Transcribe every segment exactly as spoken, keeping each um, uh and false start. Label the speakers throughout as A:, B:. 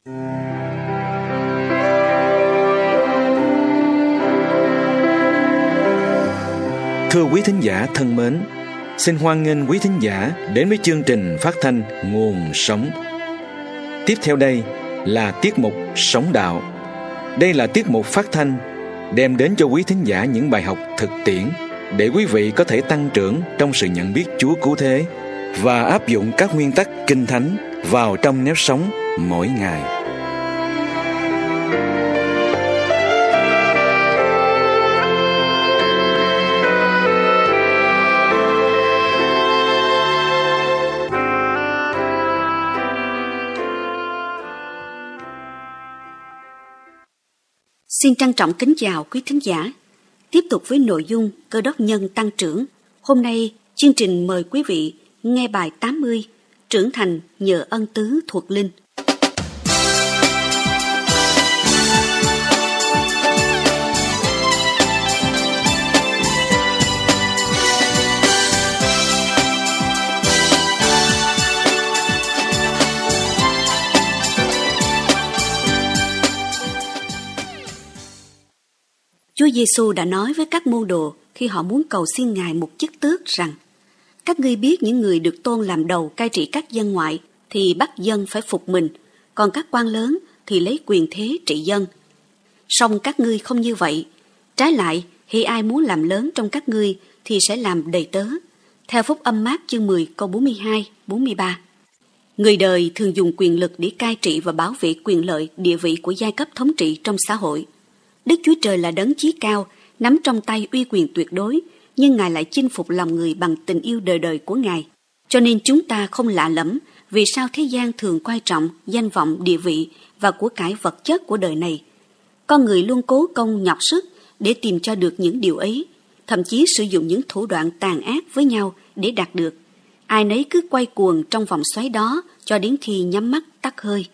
A: Thưa quý thính giả thân mến, xin hoan nghênh quý thính giả đến với chương trình phát thanh Nguồn Sống. Tiếp theo đây là tiết mục Sống Đạo. Đây là tiết mục phát thanh đem đến cho quý thính giả những bài học thực tiễn để quý vị có thể tăng trưởng trong sự nhận biết Chúa cứu thế và áp dụng các nguyên tắc Kinh Thánh vào trong nếp sống mỗi ngày.
B: Xin trân trọng kính chào quý thính giả. Tiếp tục với nội dung Cơ Đốc nhân tăng trưởng. Hôm nay, chương trình mời quý vị nghe bài tám mươi, Trưởng thành nhờ ân tứ thuộc linh. Chúa Giêsu đã nói với các môn đồ khi họ muốn cầu xin Ngài một chức tước rằng: các ngươi biết những người được tôn làm đầu cai trị các dân ngoại thì bắt dân phải phục mình, còn các quan lớn thì lấy quyền thế trị dân. Song các ngươi không như vậy. Trái lại, hễ ai muốn làm lớn trong các ngươi thì sẽ làm đầy tớ. Theo Phúc Âm Mác chương mười câu bốn mươi hai, bốn mươi ba. Người đời thường dùng quyền lực để cai trị và bảo vệ quyền lợi, địa vị của giai cấp thống trị trong xã hội. Đức Chúa Trời là đấng chí cao, nắm trong tay uy quyền tuyệt đối, nhưng Ngài lại chinh phục lòng người bằng tình yêu đời đời của Ngài. Cho nên chúng ta không lạ lẫm vì sao thế gian thường coi trọng danh vọng, địa vị và của cải vật chất của đời này. Con người luôn cố công nhọc sức để tìm cho được những điều ấy, thậm chí sử dụng những thủ đoạn tàn ác với nhau để đạt được. Ai nấy cứ quay cuồng trong vòng xoáy đó cho đến khi nhắm mắt tắt hơi.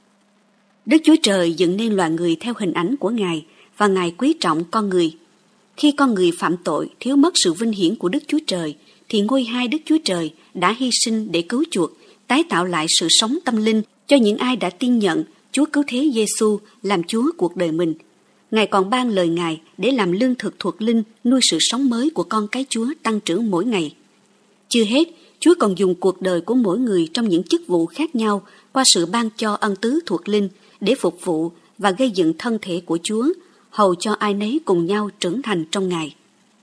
B: Đức Chúa Trời dựng nên loài người theo hình ảnh của Ngài, và Ngài quý trọng con người. Khi con người phạm tội, thiếu mất sự vinh hiển của Đức Chúa Trời, thì ngôi hai Đức Chúa Trời đã hy sinh để cứu chuộc, tái tạo lại sự sống tâm linh cho những ai đã tin nhận Chúa cứu thế Giêsu làm Chúa cuộc đời mình. Ngài còn ban lời Ngài để làm lương thực thuộc linh, nuôi sự sống mới của con cái Chúa tăng trưởng mỗi ngày. Chưa hết, Chúa còn dùng cuộc đời của mỗi người trong những chức vụ khác nhau qua sự ban cho ân tứ thuộc linh để phục vụ và gây dựng thân thể của Chúa, hầu cho ai nấy cùng nhau trưởng thành trong Ngài.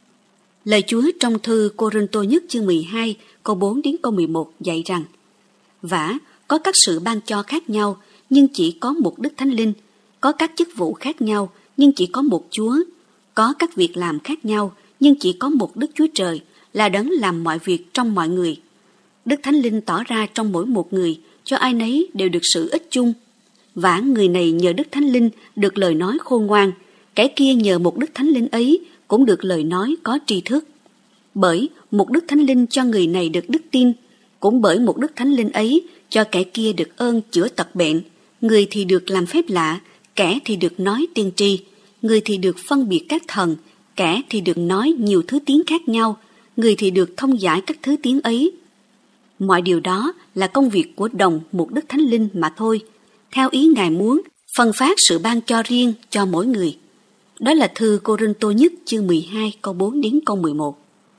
B: Lời Chúa trong thư Cô-rinh-tô nhất chương mười hai, câu bốn đến câu mười một dạy rằng: vả, có các sự ban cho khác nhau, nhưng chỉ có một Đức Thánh Linh, có các chức vụ khác nhau, nhưng chỉ có một Chúa, có các việc làm khác nhau, nhưng chỉ có một Đức Chúa Trời, là đấng làm mọi việc trong mọi người. Đức Thánh Linh tỏ ra trong mỗi một người, cho ai nấy đều được sự ích chung. Vả, người này nhờ Đức Thánh Linh được lời nói khôn ngoan, kẻ kia nhờ một Đức Thánh Linh ấy cũng được lời nói có tri thức. Bởi một Đức Thánh Linh cho người này được đức tin, cũng bởi một Đức Thánh Linh ấy cho kẻ kia được ơn chữa tật bệnh. Người thì được làm phép lạ, kẻ thì được nói tiên tri, người thì được phân biệt các thần, kẻ thì được nói nhiều thứ tiếng khác nhau, người thì được thông giải các thứ tiếng ấy. Mọi điều đó là công việc của đồng một Đức Thánh Linh mà thôi, theo ý Ngài muốn, phân phát sự ban cho riêng cho mỗi người. Đó là thư Cô-rinh-tô nhất chương mười hai câu bốn đến câu mười một.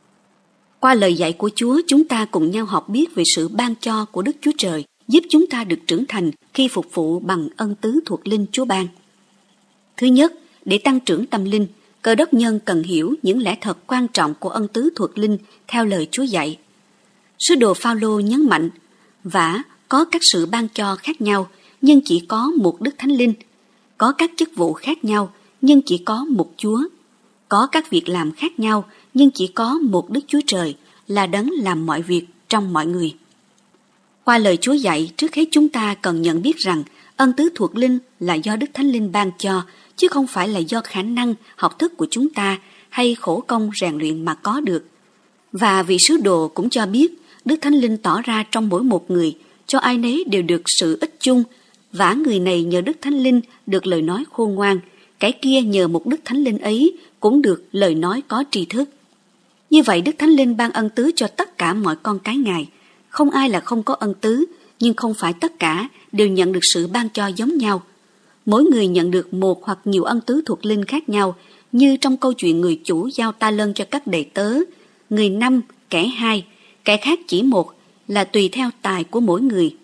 B: Qua lời dạy của Chúa, chúng ta cùng nhau học biết về sự ban cho của Đức Chúa Trời, giúp chúng ta được trưởng thành khi phục vụ bằng ân tứ thuộc linh Chúa ban. Thứ nhất, để tăng trưởng tâm linh, Cơ Đốc nhân cần hiểu những lẽ thật quan trọng của ân tứ thuộc linh theo lời Chúa dạy. Sứ đồ Phao-lô nhấn mạnh: vả, có các sự ban cho khác nhau, nhưng chỉ có một Đức Thánh Linh, có các chức vụ khác nhau, nhưng chỉ có một Chúa, có các việc làm khác nhau, nhưng chỉ có một Đức Chúa Trời, là đấng làm mọi việc trong mọi người. Qua lời Chúa dạy, trước hết chúng ta cần nhận biết rằng ân tứ thuộc linh là do Đức Thánh Linh ban cho, chứ không phải là do khả năng học thức của chúng ta hay khổ công rèn luyện mà có được. Và vị sứ đồ cũng cho biết Đức Thánh Linh tỏ ra trong mỗi một người, cho ai nấy đều được sự ích chung. Vả, người này nhờ Đức Thánh Linh được lời nói khôn ngoan, kẻ kia nhờ một Đức Thánh Linh ấy cũng được lời nói có tri thức. Như vậy Đức Thánh Linh ban ân tứ cho tất cả mọi con cái Ngài. Không ai là không có ân tứ, nhưng không phải tất cả đều nhận được sự ban cho giống nhau. Mỗi người nhận được một hoặc nhiều ân tứ thuộc linh khác nhau, như trong câu chuyện người chủ giao ta lân cho các đầy tớ, người năm, kẻ hai, kẻ khác chỉ một, là tùy theo tài của mỗi người.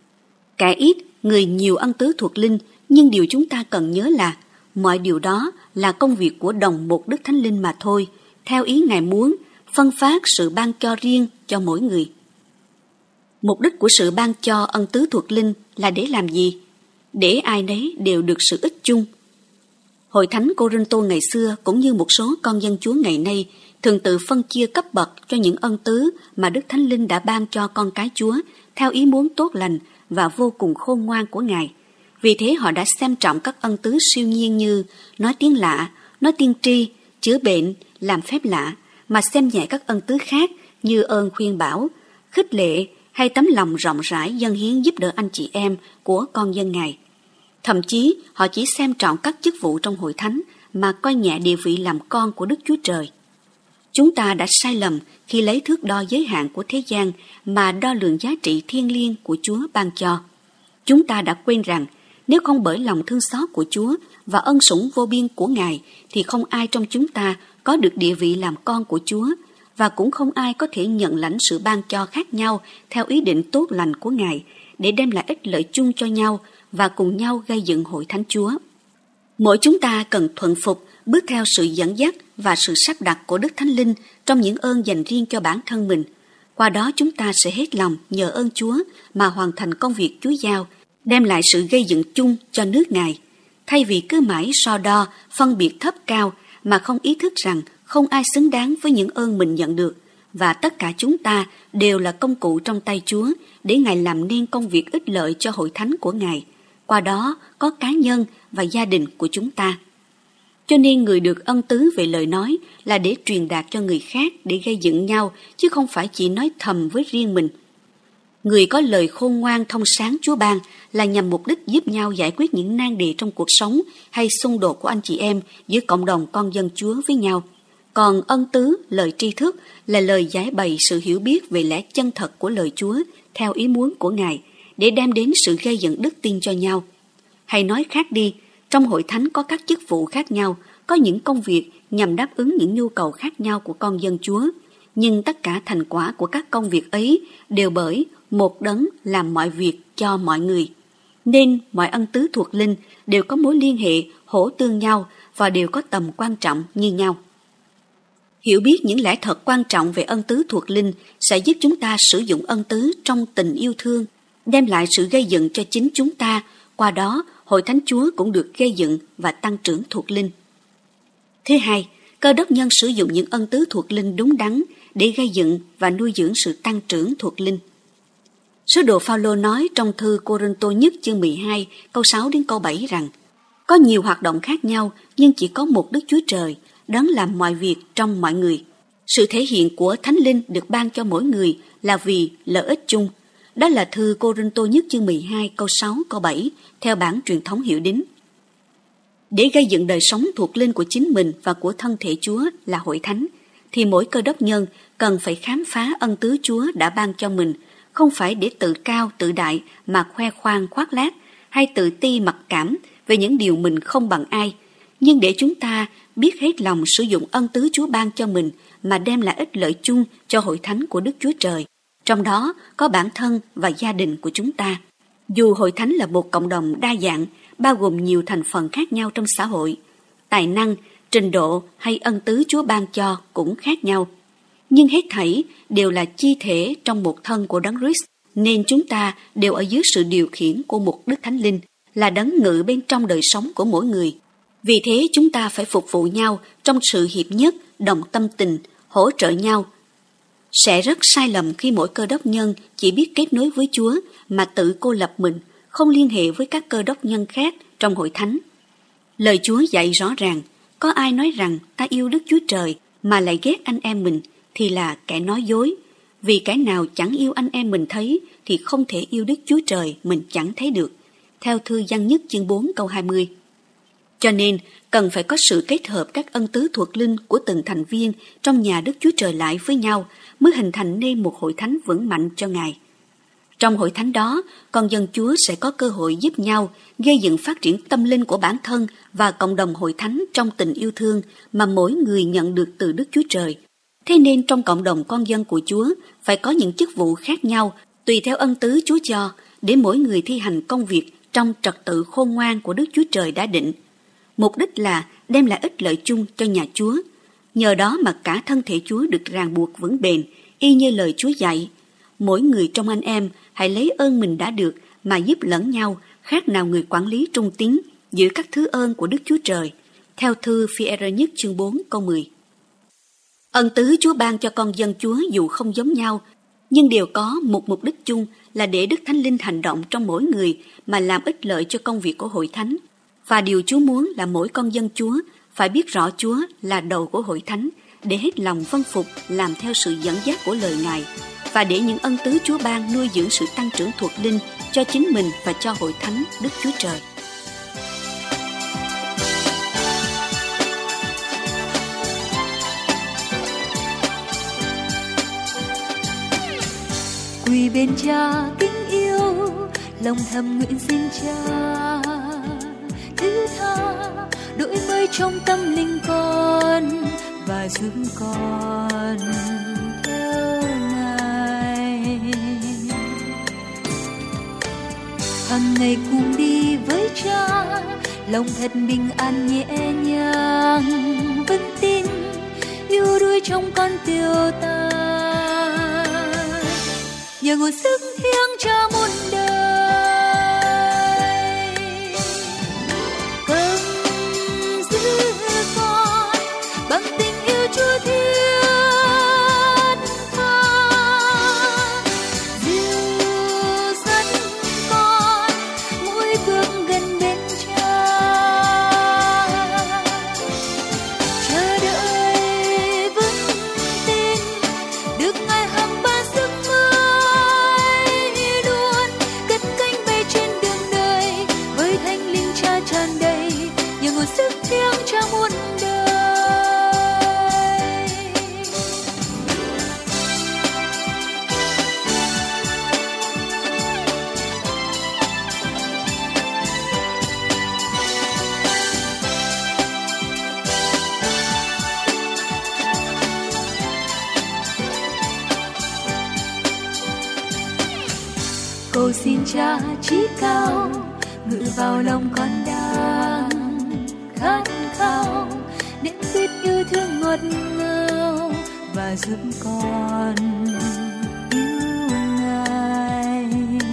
B: Kẻ ít, người nhiều ân tứ thuộc linh, nhưng điều chúng ta cần nhớ là mọi điều đó là công việc của đồng một Đức Thánh Linh mà thôi, theo ý Ngài muốn, phân phát sự ban cho riêng cho mỗi người. Mục đích của sự ban cho ân tứ thuộc linh là để làm gì? Để ai nấy đều được sự ích chung. Hội thánh Cô-rinh-tô ngày xưa cũng như một số con dân Chúa ngày nay thường tự phân chia cấp bậc cho những ân tứ mà Đức Thánh Linh đã ban cho con cái Chúa theo ý muốn tốt lành và vô cùng khôn ngoan của Ngài. Vì thế họ đã xem trọng các ân tứ siêu nhiên như nói tiếng lạ, nói tiên tri, chữa bệnh, làm phép lạ, mà xem nhẹ các ân tứ khác như ơn khuyên bảo, khích lệ hay tấm lòng rộng rãi dâng hiến giúp đỡ anh chị em của con dân Ngài. Thậm chí họ chỉ xem trọng các chức vụ trong hội thánh mà coi nhẹ địa vị làm con của Đức Chúa Trời. Chúng ta đã sai lầm khi lấy thước đo giới hạn của thế gian mà đo lường giá trị thiêng liêng của Chúa ban cho. Chúng ta đã quên rằng nếu không bởi lòng thương xót của Chúa và ân sủng vô biên của Ngài thì không ai trong chúng ta có được địa vị làm con của Chúa, và cũng không ai có thể nhận lãnh sự ban cho khác nhau theo ý định tốt lành của Ngài để đem lại ích lợi chung cho nhau và cùng nhau gây dựng hội thánh Chúa. Mỗi chúng ta cần thuận phục, bước theo sự dẫn dắt và sự sắp đặt của Đức Thánh Linh trong những ơn dành riêng cho bản thân mình. Qua đó chúng ta sẽ hết lòng nhờ ơn Chúa mà hoàn thành công việc Chúa giao, đem lại sự gây dựng chung cho nước Ngài, thay vì cứ mãi so đo, phân biệt thấp cao mà không ý thức rằng không ai xứng đáng với những ơn mình nhận được, và tất cả chúng ta đều là công cụ trong tay Chúa để Ngài làm nên công việc ích lợi cho hội thánh của Ngài. Qua đó có cá nhân và gia đình của chúng ta. Cho nên người được ân tứ về lời nói là để truyền đạt cho người khác để gây dựng nhau, chứ không phải chỉ nói thầm với riêng mình. Người có lời khôn ngoan thông sáng Chúa ban là nhằm mục đích giúp nhau giải quyết những nan đề trong cuộc sống hay xung đột của anh chị em giữa cộng đồng con dân Chúa với nhau. Còn ân tứ, lời tri thức, là lời giải bày sự hiểu biết về lẽ chân thật của lời Chúa theo ý muốn của Ngài, để đem đến sự gây dựng đức tin cho nhau. Hay nói khác đi, trong hội thánh có các chức vụ khác nhau, có những công việc nhằm đáp ứng những nhu cầu khác nhau của con dân Chúa, nhưng tất cả thành quả của các công việc ấy đều bởi một đấng làm mọi việc cho mọi người. Nên mọi ân tứ thuộc linh đều có mối liên hệ hỗ tương nhau và đều có tầm quan trọng như nhau. Hiểu biết những lẽ thật quan trọng về ân tứ thuộc linh sẽ giúp chúng ta sử dụng ân tứ trong tình yêu thương, đem lại sự gây dựng cho chính chúng ta, qua đó hội thánh Chúa cũng được gây dựng và tăng trưởng thuộc linh. Thứ hai, Cơ đốc nhân sử dụng những ân tứ thuộc linh đúng đắn để gây dựng và nuôi dưỡng sự tăng trưởng thuộc linh. Sứ đồ Phao-lô nói trong thư Cô-rinh-tô nhất chương mười hai câu sáu đến câu bảy rằng: có nhiều hoạt động khác nhau nhưng chỉ có một Đức Chúa Trời, đấng làm mọi việc trong mọi người. Sự thể hiện của Thánh Linh được ban cho mỗi người là vì lợi ích chung. Đó là thư Cô-rinh-tô nhất chương mười hai câu sáu câu bảy theo bản truyền thống hiệu đính. Để gây dựng đời sống thuộc linh của chính mình và của thân thể Chúa là hội thánh, thì mỗi cơ đốc nhân cần phải khám phá ân tứ Chúa đã ban cho mình, không phải để tự cao tự đại mà khoe khoang khoác lác hay tự ti mặc cảm về những điều mình không bằng ai, nhưng để chúng ta biết hết lòng sử dụng ân tứ Chúa ban cho mình mà đem lại ích lợi chung cho hội thánh của Đức Chúa Trời, trong đó có bản thân và gia đình của chúng ta. Dù hội thánh là một cộng đồng đa dạng, bao gồm nhiều thành phần khác nhau trong xã hội, tài năng, trình độ hay ân tứ Chúa ban cho cũng khác nhau, nhưng hết thảy đều là chi thể trong một thân của Đấng Christ, nên chúng ta đều ở dưới sự điều khiển của một Đức Thánh Linh, là đấng ngự bên trong đời sống của mỗi người. Vì thế chúng ta phải phục vụ nhau trong sự hiệp nhất, đồng tâm tình, hỗ trợ nhau. Sẽ rất sai lầm khi mỗi cơ đốc nhân chỉ biết kết nối với Chúa mà tự cô lập mình, không liên hệ với các cơ đốc nhân khác trong hội thánh. Lời Chúa dạy rõ ràng, có ai nói rằng ta yêu Đức Chúa Trời mà lại ghét anh em mình thì là kẻ nói dối. Vì kẻ nào chẳng yêu anh em mình thấy thì không thể yêu Đức Chúa Trời mình chẳng thấy được. Theo thư Giăng nhất chương bốn câu hai mươi. Cho nên cần phải có sự kết hợp các ân tứ thuộc linh của từng thành viên trong nhà Đức Chúa Trời lại với nhau mới hình thành nên một hội thánh vững mạnh cho Ngài. Trong hội thánh đó, con dân Chúa sẽ có cơ hội giúp nhau gây dựng phát triển tâm linh của bản thân và cộng đồng hội thánh trong tình yêu thương mà mỗi người nhận được từ Đức Chúa Trời. Thế nên trong cộng đồng con dân của Chúa phải có những chức vụ khác nhau tùy theo ân tứ Chúa cho để mỗi người thi hành công việc trong trật tự khôn ngoan của Đức Chúa Trời đã định. Mục đích là đem lại ích lợi chung cho nhà Chúa. Nhờ đó mà cả thân thể Chúa được ràng buộc vững bền, y như lời Chúa dạy. Mỗi người trong anh em hãy lấy ơn mình đã được mà giúp lẫn nhau, khác nào người quản lý trung tín giữ các thứ ơn của Đức Chúa Trời. Theo thư Phi-e-rơ nhất chương bốn câu mười. Ân tứ Chúa ban cho con dân Chúa dù không giống nhau, nhưng đều có một mục đích chung là để Đức Thánh Linh hành động trong mỗi người mà làm ích lợi cho công việc của hội thánh. Và điều Chúa muốn là mỗi con dân Chúa phải biết rõ Chúa là đầu của hội thánh, để hết lòng vâng phục làm theo sự dẫn dắt của lời Ngài, và để những ân tứ Chúa ban nuôi dưỡng sự tăng trưởng thuộc linh cho chính mình và cho hội thánh Đức Chúa Trời.
C: Quỳ bên Cha kính yêu, lòng thầm nguyện xin Cha thứ tha đổi mới trong tâm linh con và giúp con theo Ngài. Hằng ngày cùng đi với Cha, lòng thật bình an nhẹ nhàng, vững tin yêu đuối trong con tiêu ta. Nhờ nguồn sức thiêng Cha muôn đời, cầm giữ con bằng tình yêu Chúa thiết tha, dìu dắt con mỗi bước gần bên Cha, chờ đợi vững tin được Ngài hằng ban sức mới luôn, cất cánh bay trên đường đời với Thánh Linh Cha tràn đầy, nhờ nguồn sức thiêng Cha muôn đời. Cầu xin Cha trí cao ngự vào lòng con đang khát khao, đến biết yêu thương ngọt ngào và giúp con yêu Ngài.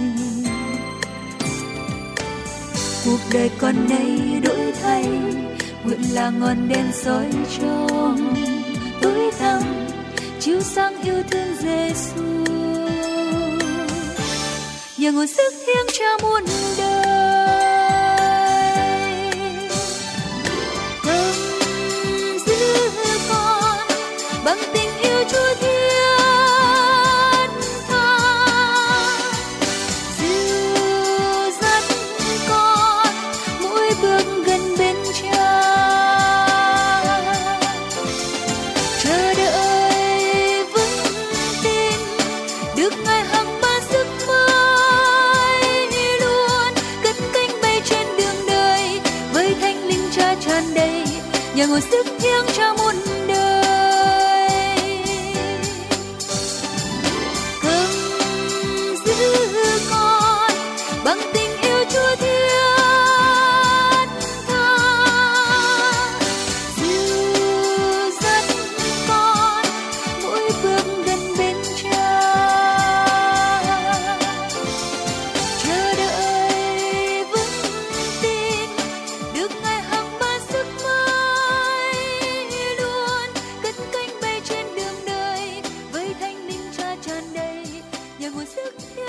C: Cuộc đời con nay đổi thay, nguyện là ngọn đèn soi trong tối tăm, chiếu sáng yêu thương Giêsu. Nhờ nguồn sức thiêng Cha muôn đời, cầm giữ con bằng tình yêu Chúa thiết tha, dìu dắt con mỗi bước gần bên Cha, chờ đợi vững tin được Ngài hằng ban sức mới luôn, cất cánh bay trên đường đời với Thánh Linh Cha tràn đầy, nhờ nguồn sức thiêng Cha muôn đời, cầm giữ con bằng tình yêu Chúa thiết tha, dìu dắt con mỗi bước gần bên Cha, chờ đợi vững tin được Ngài hằng ban sức mới luôn, cất cánh bay trên đường đời với Thánh Linh Cha tràn đầy, nhờ nguồn sức thiêng